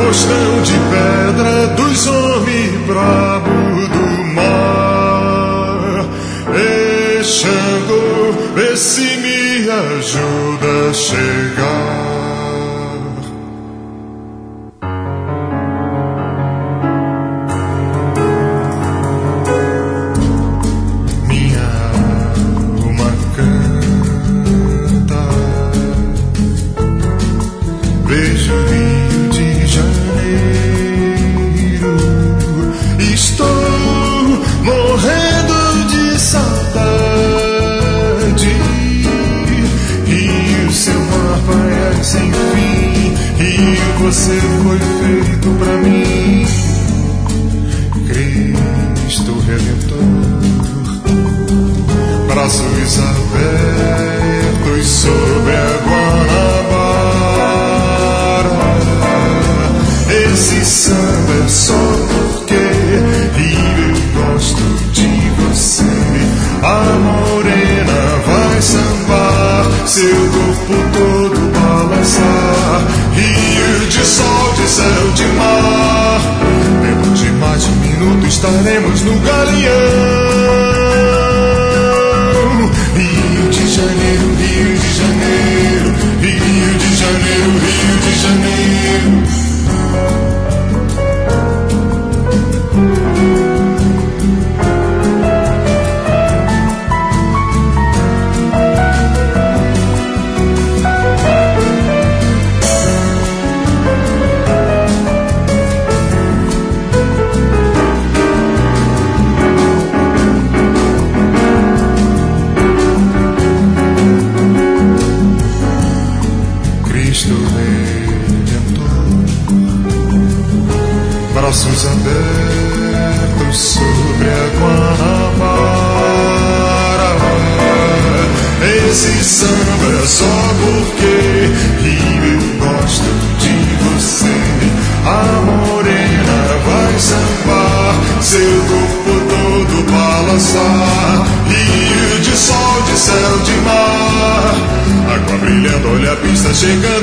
Postão de pedra dos homens brabo do mar. E Xangô, vê se me ajuda a chegar. Vejo Rio de Janeiro, estou morrendo de saudade. Rio, seu mar, praia sem fim. Rio, você foi feito pra mim. Cristo Redentor, braços abertos sobre a Guanabara. Esse samba é só porque eu gosto de você. A morena vai sambar, seu corpo todo balançar. Rio de sol, de céu, de mar. Dentro de mais de um minuto estaremos no galeão. Rio de Janeiro, Rio de Janeiro, Rio de Janeiro, Rio de Janeiro. Cristo Redentor, braços abertos sobre a Guanabara. Esse samba é só porque eu gosto de você. A morena vai sambar, seu corpo todo balançar. Rio de sol, de céu, de mar. Água brilhando, olha a pista chegando.